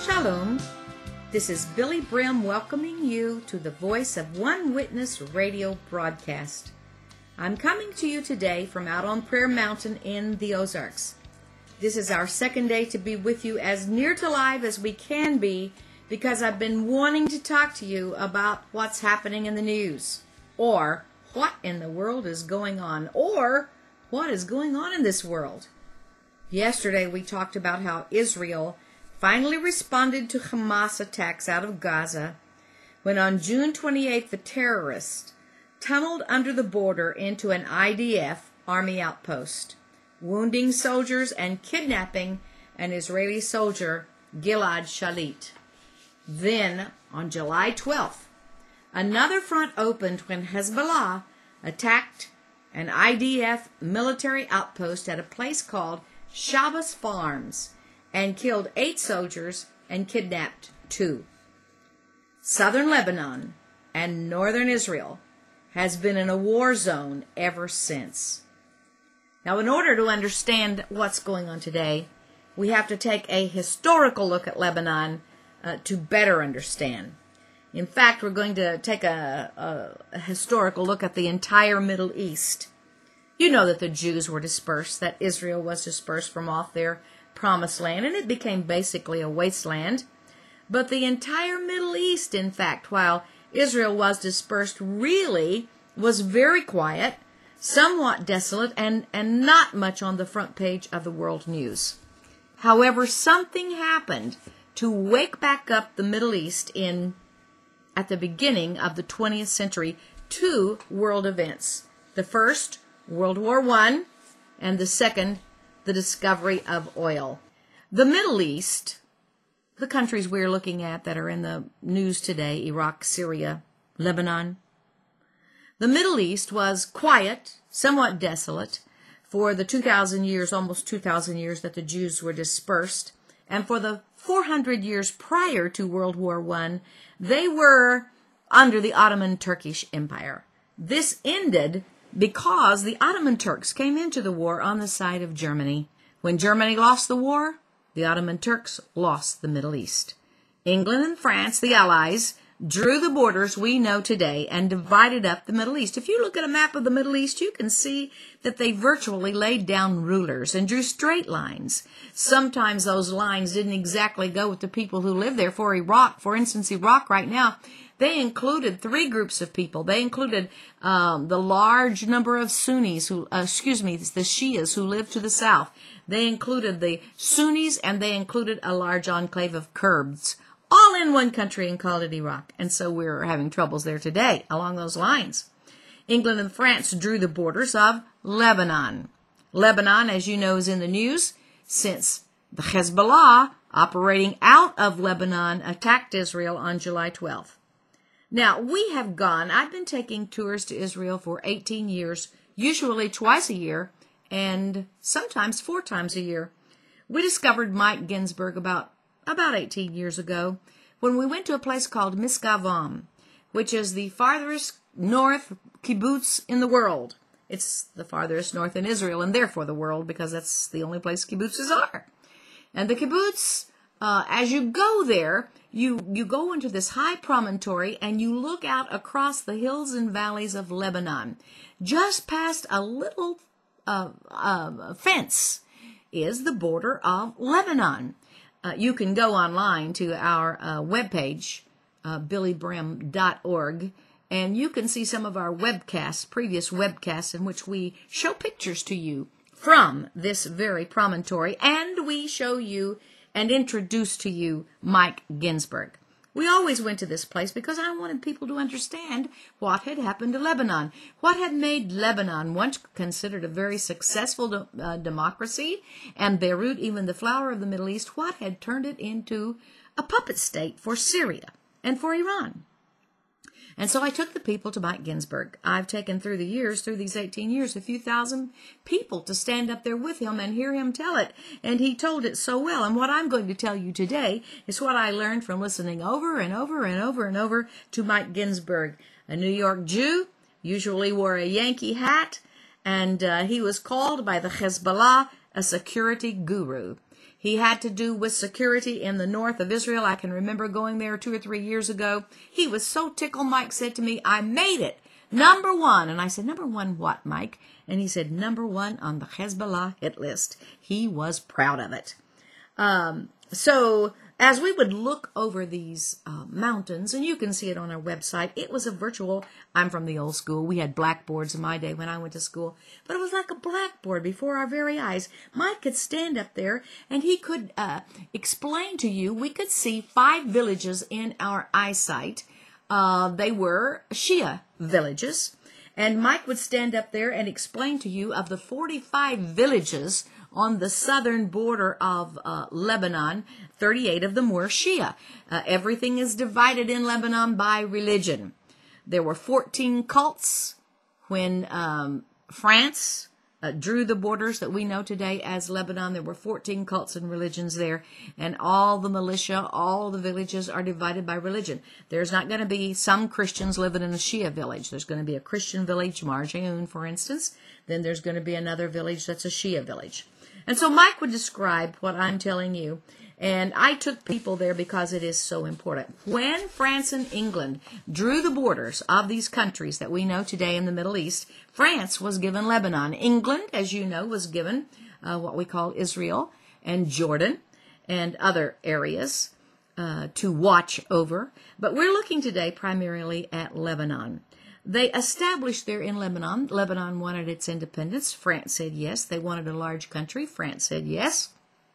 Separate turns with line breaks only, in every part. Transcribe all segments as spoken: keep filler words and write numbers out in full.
Shalom. This is Billy Brim welcoming you to the Voice of One Witness radio broadcast. I'm coming to you today from out on Prayer Mountain in the Ozarks. This is our second day to be with you as near to live as we can be because I've been wanting to talk to you about what's happening in the news, or what in the world is going on, or what is going on in this world. Yesterday we talked about how Israel finally responded to Hamas attacks out of Gaza when on June twenty-eighth the terrorists tunneled under the border into an I D F army outpost, wounding soldiers and kidnapping an Israeli soldier, Gilad Shalit. Then, on July twelfth, another front opened when Hezbollah attacked an I D F military outpost at a place called Shabbos Farms and killed eight soldiers and kidnapped two. Southern Lebanon and northern Israel has been in a war zone ever since. Now, in order to understand what's going on today, we have to take a historical look at Lebanon uh, to better understand. In fact, we're going to take a, a, a historical look at the entire Middle East. You know that the Jews were dispersed, that Israel was dispersed from off their promised land, and it became basically a wasteland. But the entire Middle East, in fact, while Israel was dispersed, really was very quiet, somewhat desolate, and, and not much on the front page of the world news. However, something happened to wake back up the Middle East in at the beginning of the twentieth century. Two world events. The first, World War One, and the second, the discovery of oil. The Middle East, the countries we're looking at that are in the news today, Iraq, Syria, Lebanon. The Middle East was quiet, somewhat desolate, for the two thousand years, almost two thousand years that the Jews were dispersed. And for the four hundred years prior to World War One, they were under the Ottoman Turkish Empire. This ended because the Ottoman Turks came into the war on the side of Germany. When Germany lost the war, the Ottoman Turks lost the Middle East. England and France, the Allies, drew the borders we know today and divided up the Middle East. If you look at a map of the Middle East, you can see that they virtually laid down rulers and drew straight lines. Sometimes those lines didn't exactly go with the people who live there. For Iraq, for instance, Iraq right now, they included three groups of people. They included um, the large number of Sunnis, who, uh, excuse me, the Shias who live to the south. They included the Sunnis, and they included a large enclave of Kurds, all in one country, and called it Iraq. And so we're having troubles there today along those lines. England and France drew the borders of Lebanon. Lebanon, as you know, is in the news since the Hezbollah, operating out of Lebanon, attacked Israel on July twelfth. Now, we have gone, I've been taking tours to Israel for eighteen years, usually twice a year, and sometimes four times a year. We discovered Mike Ginsburg about, about eighteen years ago when we went to a place called Misgavam, which is the farthest north kibbutz in the world. It's the farthest north in Israel, and therefore the world, because that's the only place kibbutzes are. And the kibbutz, uh, as you go there, You you go into this high promontory and you look out across the hills and valleys of Lebanon. Just past a little uh, uh, fence is the border of Lebanon. Uh, you can go online to our uh, webpage, uh, billy brim dot org, and you can see some of our webcasts, previous webcasts in which we show pictures to you from this very promontory, and we show you and introduce to you Mike Ginsburg. We always went to this place because I wanted people to understand what had happened to Lebanon, what had made Lebanon, once considered a very successful de- uh, democracy, and Beirut, even the flower of the Middle East, what had turned it into a puppet state for Syria and for Iran. And so I took the people to Mike Ginsburg. I've taken through the years, through these eighteen years, a few thousand people to stand up there with him and hear him tell it. And he told it so well. And what I'm going to tell you today is what I learned from listening over and over and over and over to Mike Ginsburg, a New York Jew, usually wore a Yankee hat, and uh, he was called by the Hezbollah a security guru. He had to do with security in the north of Israel. I can remember going there two or three years ago. He was so tickled. Mike said to me, I made it. Number one. And I said, number one what, Mike? And he said, number one on the Hezbollah hit list. He was proud of it. Um, so as we would look over these uh, mountains, and you can see it on our website, it was a virtual, I'm from the old school. We had blackboards in my day when I went to school, but it was like a blackboard before our very eyes. Mike could stand up there and he could uh, explain to you, we could see five villages in our eyesight. Uh, they were Shia villages. And Mike would stand up there and explain to you of the forty-five villages on the southern border of uh, Lebanon, thirty-eight of them were Shia. Uh, everything is divided in Lebanon by religion. There were fourteen cults when um, France uh, drew the borders that we know today as Lebanon. There were fourteen cults and religions there, and all the militia, all the villages are divided by religion. There's not going to be some Christians living in a Shia village. There's going to be a Christian village, Marjayoun, for instance. Then there's going to be another village that's a Shia village. And so Mike would describe what I'm telling you, and I took people there because it is so important. When France and England drew the borders of these countries that we know today in the Middle East, France was given Lebanon. England, as you know, was given uh, what we call Israel and Jordan and other areas uh, to watch over. But we're looking today primarily at Lebanon. They established there in Lebanon. Lebanon wanted its independence. France said yes. They wanted a large country. France said yes.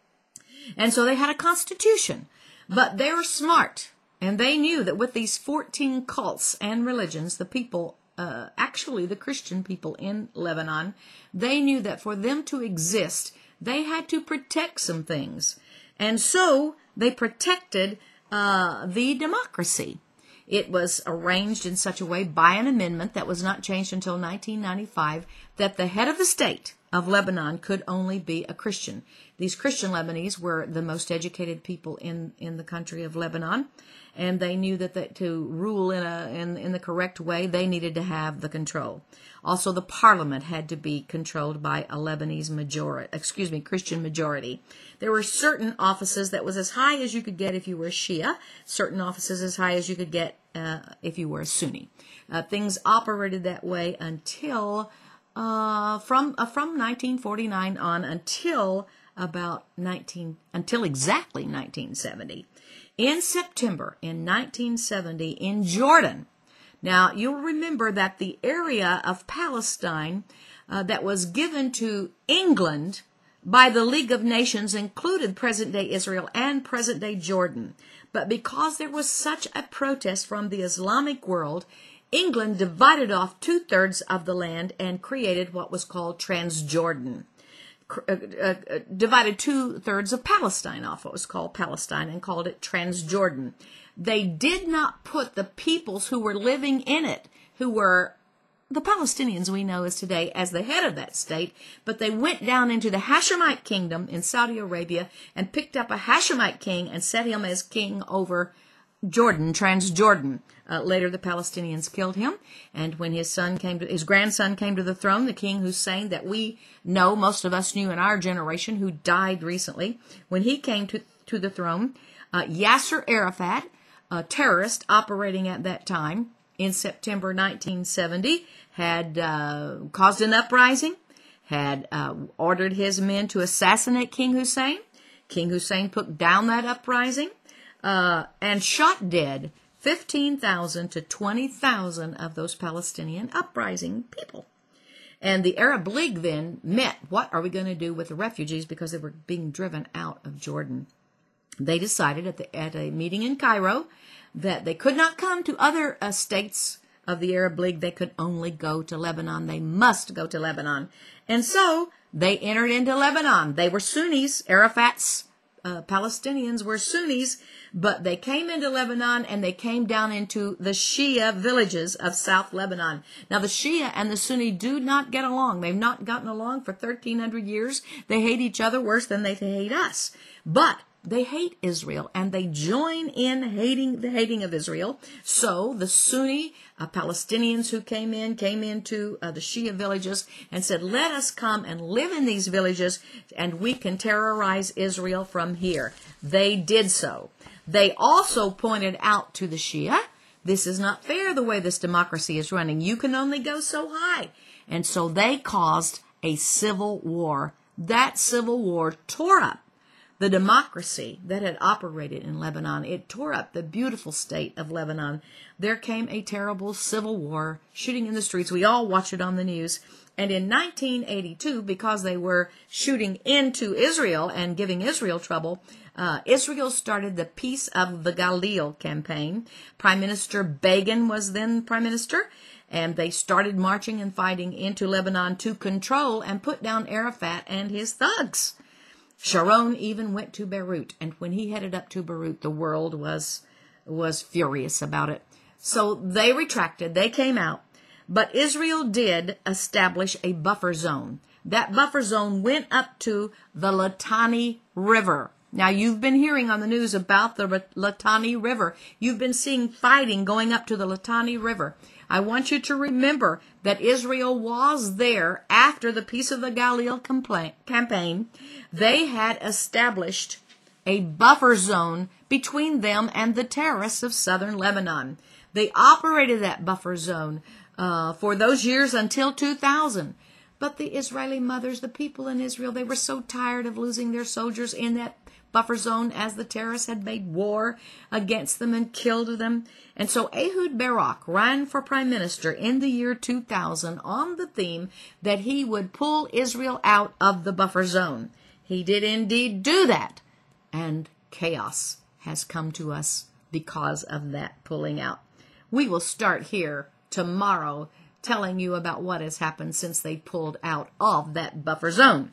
And so they had a constitution. But they were smart. And they knew that with these fourteen cults and religions, the people, uh, actually the Christian people in Lebanon, they knew that for them to exist, they had to protect some things. And so they protected uh, the democracy. It was arranged in such a way by an amendment that was not changed until nineteen ninety-five that the head of the state of Lebanon could only be a Christian. These Christian Lebanese were the most educated people in, in the country of Lebanon, and they knew that, that to rule in, a, in, in the correct way, they needed to have the control. Also, the parliament had to be controlled by a Lebanese majority, excuse me, Christian majority. There were certain offices that was as high as you could get if you were a Shia, certain offices as high as you could get uh, if you were a Sunni. Uh, things operated that way until uh, from uh, from nineteen forty-nine on until about nineteen until exactly nineteen seventy. In September in nineteen seventy in Jordan. Now, you'll remember that the area of Palestine uh, that was given to England by the League of Nations included present-day Israel and present-day Jordan. But because there was such a protest from the Islamic world, England divided off two-thirds of the land and created what was called Transjordan. Uh, uh, uh, divided two-thirds of Palestine off what was called Palestine and called it Transjordan. They did not put the peoples who were living in it, who were the Palestinians we know as today, as the head of that state, but they went down into the Hashemite kingdom in Saudi Arabia and picked up a Hashemite king and set him as king over Jordan, Transjordan. Uh, later, the Palestinians killed him, and when his son came to, his grandson came to the throne, the King Hussein that we know, most of us knew in our generation, who died recently, when he came to, to the throne, uh, Yasser Arafat, a terrorist operating at that time in September nineteen seventy, had uh, caused an uprising, had uh, ordered his men to assassinate King Hussein. King Hussein put down that uprising uh, and shot dead fifteen thousand to twenty thousand of those Palestinian uprising people. And the Arab League then met, what are we going to do with the refugees, because they were being driven out of Jordan. They decided at, the, at a meeting in Cairo that they could not come to other uh, states of the Arab League. They could only go to Lebanon. They must go to Lebanon. And so they entered into Lebanon. They were Sunnis. Arafat's uh, Palestinians were Sunnis, but they came into Lebanon and they came down into the Shia villages of South Lebanon. Now, the Shia and the Sunni do not get along. They've not gotten along for thirteen hundred years. They hate each other worse than they hate us. But they hate Israel, and they join in hating the hating of Israel. So the Sunni uh, Palestinians who came in, came into uh, the Shia villages and said, let us come and live in these villages, and we can terrorize Israel from here. They did so. They also pointed out to the Shia, this is not fair the way this democracy is running. You can only go so high. And so they caused a civil war. That civil war tore up the democracy that had operated in Lebanon. It tore up the beautiful state of Lebanon. There came a terrible civil war, shooting in the streets. We all watched it on the news. And in nineteen eighty-two, because they were shooting into Israel and giving Israel trouble, uh, Israel started the Peace of the Galil campaign. Prime Minister Begin was then prime minister, and they started marching and fighting into Lebanon to control and put down Arafat and his thugs. Sharon even went to Beirut, and when he headed up to Beirut, the world was was furious about it. So they retracted, they came out, but Israel did establish a buffer zone. That buffer zone went up to the Litani River. Now, you've been hearing on the news about the Litani River. You've been seeing fighting going up to the Litani River. I want you to remember that Israel was there after the Peace of the Galil campaign. They had established a buffer zone between them and the terrorists of southern Lebanon. They operated that buffer zone uh, for those years until two thousand. But the Israeli mothers, the people in Israel, they were so tired of losing their soldiers in that buffer zone as the terrorists had made war against them and killed them. And so Ehud Barak ran for prime minister in the year two thousand on the theme that he would pull Israel out of the buffer zone. He did indeed do that. And chaos has come to us because of that pulling out. We will start here tomorrow telling you about what has happened since they pulled out of that buffer zone.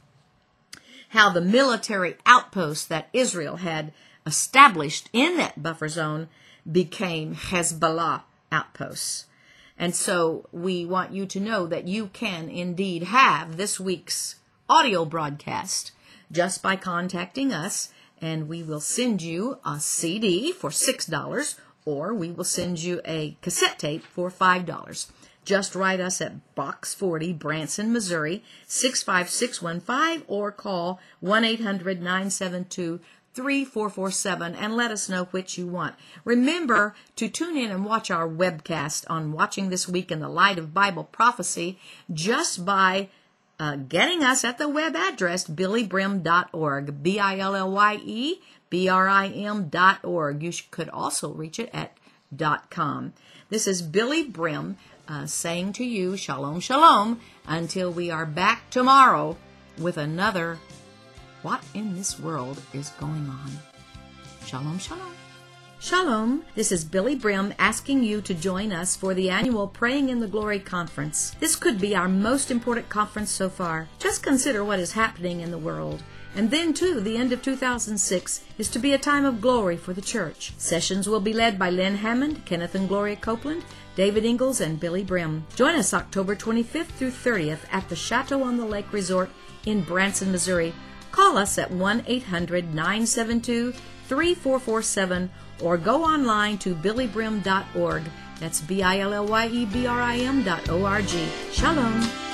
How the military outposts that Israel had established in that buffer zone became Hezbollah outposts. And so we want you to know that you can indeed have this week's audio broadcast just by contacting us, and we will send you a C D for six dollars, or we will send you a cassette tape for five dollars. Just write us at Box forty, Branson, Missouri, six five six one five, or call one eight hundred nine seven two three four four seven and let us know which you want. Remember to tune in and watch our webcast on Watching This Week in the Light of Bible Prophecy just by uh, getting us at the web address billy brim dot org, B I L L Y E B R I M dot org. You could also reach it at .com. This is Billy Brim Uh, saying to you, shalom, shalom, until we are back tomorrow with another What in This World is Going On? Shalom, shalom. Shalom. This is Billy Brim asking you to join us for the annual Praying in the Glory Conference. This could be our most important conference so far. Just consider what is happening in the world. And then, too, the end of two thousand six is to be a time of glory for the church. Sessions will be led by Lynn Hammond, Kenneth and Gloria Copeland, David Ingalls, and Billy Brim. Join us October twenty-fifth through thirtieth at the Chateau on the Lake Resort in Branson, Missouri. Call us at one eight hundred nine seven two three four four seven or go online to billy brim dot org. That's B I L L Y E B R I M dot O R G. Shalom.